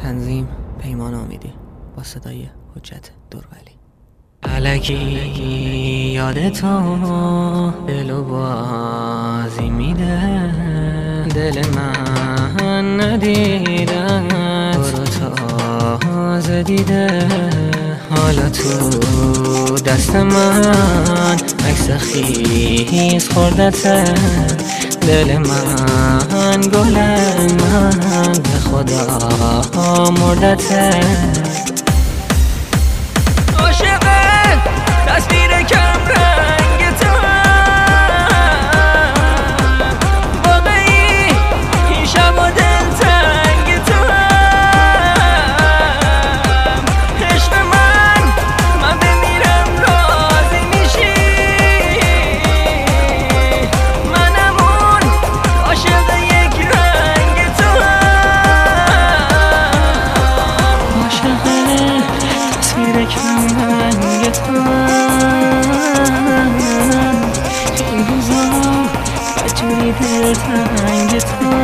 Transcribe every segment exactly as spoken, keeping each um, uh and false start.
تنظیم پیمان امیدی با صدای حجت درولی. الکی یادتو دلو بازی میده، دل من ندیدن برو تازه دیده. حالا تو دست من عکس خیز خوردته، دل من گل من به خدا مردته. عاشقه تصویر کم رنگ تو، واقعی این شب و دلتنگ تو. عشق من من بمیرم راضی میشی، منم اون عاشق یک رنگ تو. عاشقه تصویر کم رنگ تو، این روزا بجوری دلتنگ تو.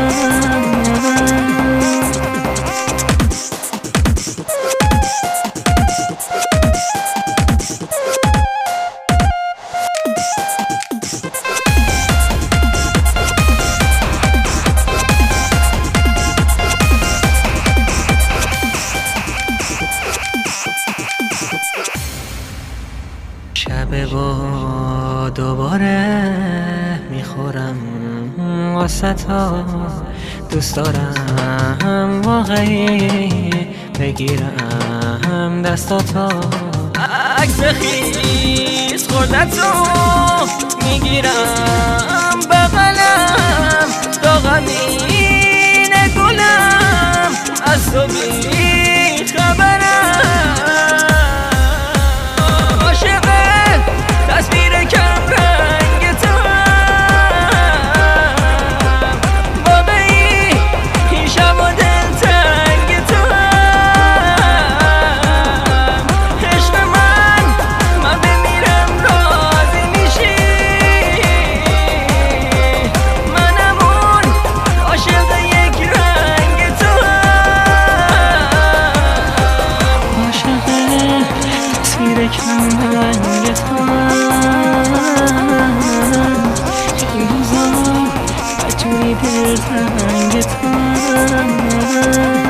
شب با دوباره میخورم واسه تا، دوست دارم واقعی بگیرم دستاتو. عکس خیز خوردتو میگیرم بغلم، داغمین گلم از تو بی خبرم. تصویر کم رنگ تو، واقعی این شب و دلتنگ تو. عشق من من بمیرم راضی میشی، منم اون عاشق یک رنگ تو. عاشق تصویر کم رنگ تو، این روزا بجوری دلتنگ تو.